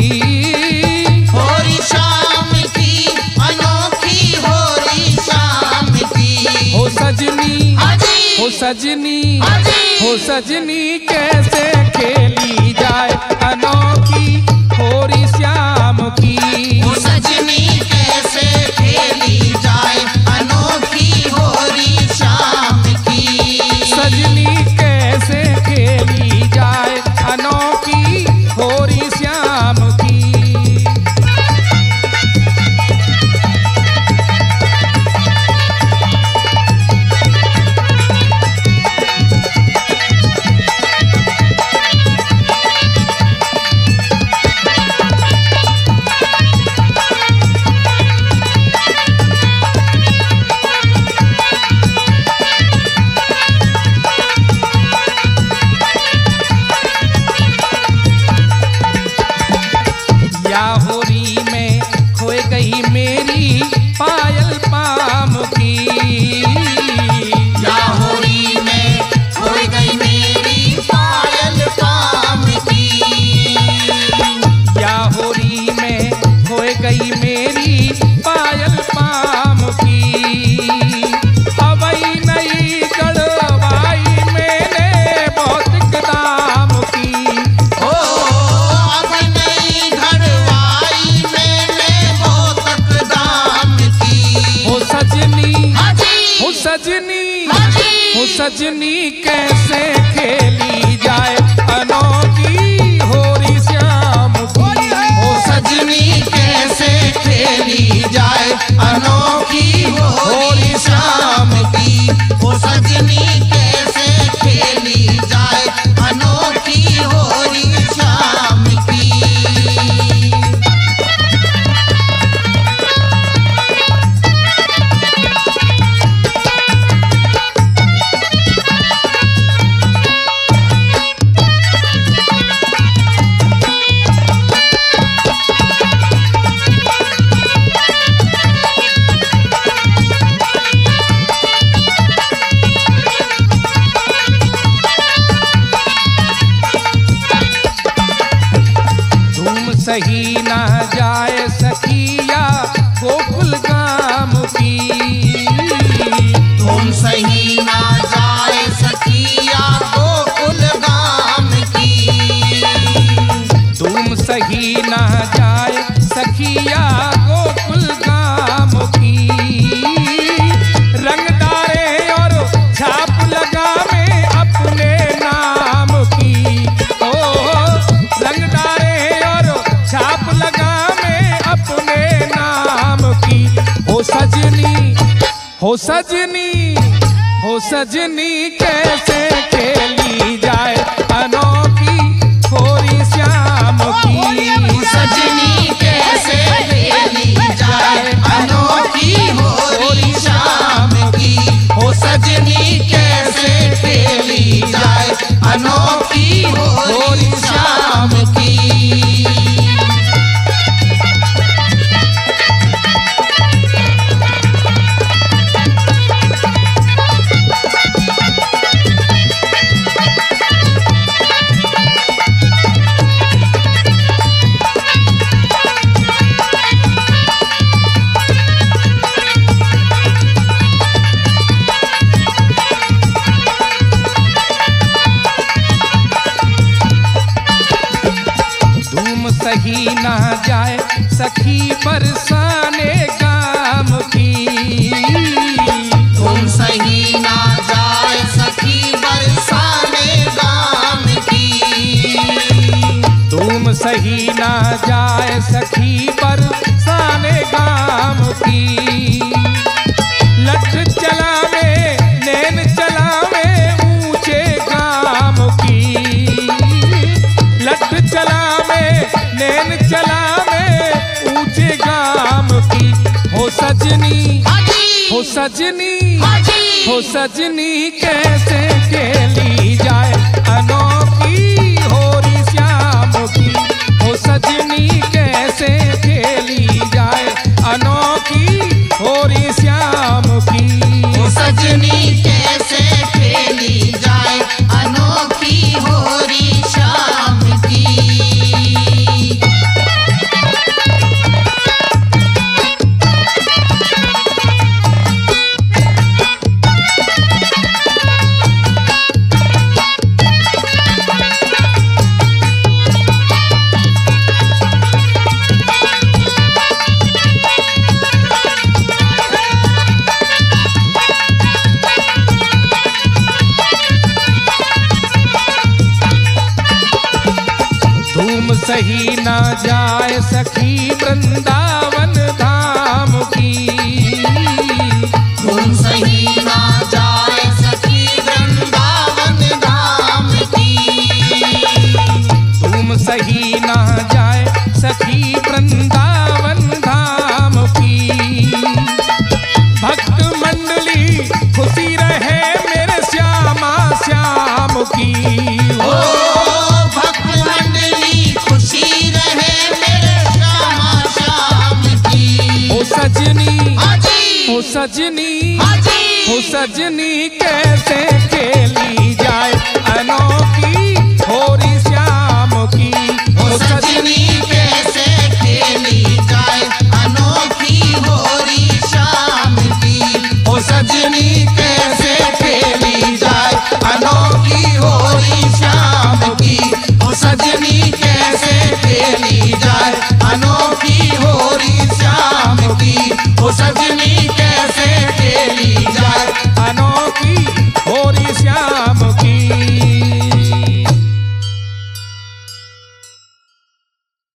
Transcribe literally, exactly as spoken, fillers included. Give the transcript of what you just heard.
होरी शाम की अनोखी होरी शाम की। हो सजनी हाजी हो सजनी हाजी हो सजनी कैसे खेली जाए अनोखी होरी श्याम की। वो सजनी कैसे खेली जाए अनोखी होरी शाम की। सजनी कैसे खेली जाए अनोखी होरी श्याम की। या होरी में खोए गई मेरी पायल पाम की। या होरी में खोई गई मेरी पायल पाम की। या होरी में खोए गई मेरी पायल पाम की। अवई नई गढ़वाई मैंने बहुत दाम की। ओ अब नई घड़वाई मैंने बहुत दाम की। हो सजनी हाजी हो सजनी हाजी हो सजनी कैसे खेली जाए अनोखी होरी श्याम की। वो सजनी कैसे खेली जाए अनोखी होरी शाम की। वो सजनी कैसे खेली जाए अनोखी होरी शाम की। धूम सही ना जाए सखिया गोकुल गाम की। तुम सही ना जाए सखिया गोकुल गाम की। धूम सही ना जाए सखिया गोकुल गाम की। रंगदारे और छाप लगा में अपने नाम की। ओ रंगदारे और छाप लगा में अपने नाम की। हो सजनी हो सजनी हो सजनी कैसे खेली जाए अनोखी होरी श्याम की। सजनी कैसे खेली जाए अनोखी होरी शाम की। हो सजनी कैसे खेली जाए अनोखी होरी शाम की। धूम सही ना जाए सखी बरसाने काम की। तुम सही ना जाए सखी बरसाने गाम की। तुम सही ना जाए सखी बरसाने काम की। लठ चलावे नैन चलावे ऊंचे गाम की। लठ चलावे नैन चलावे ऊंचे गाम की। हो सजनी हाजी हो सजनी हाजी हो सजनी कैसे खेली जाए अनोखी होरी श्याम की। हो सजनी कैसे खेली जाए अनोखी होरी श्याम की। वो सजनी कैसे खेली जाए अनोखी होरी शाम की। न जाए सखी वृंदावन धाम की। तुम सही ना जाए सखी वृंदावन धाम की। तुम सही न जाए सखी वृंदावन धाम की। भक्त मंडली खुशी रहे मेरे श्यामा श्याम की। ओ भक्त मंडली खुशी रहे मेरे श्यामा श्याम की। ओ सजनी हाजी ओ सजनी हाजी ओ सजनी कैसे खेली जाए अनोखी होरी श्याम की। ओ सजनी कैसे खेली जाए अनोखी होरी शाम की। ओ सजनी कैसे खेली जाए अनोखी होरी श्याम की। ओ सजनी कैसे खेली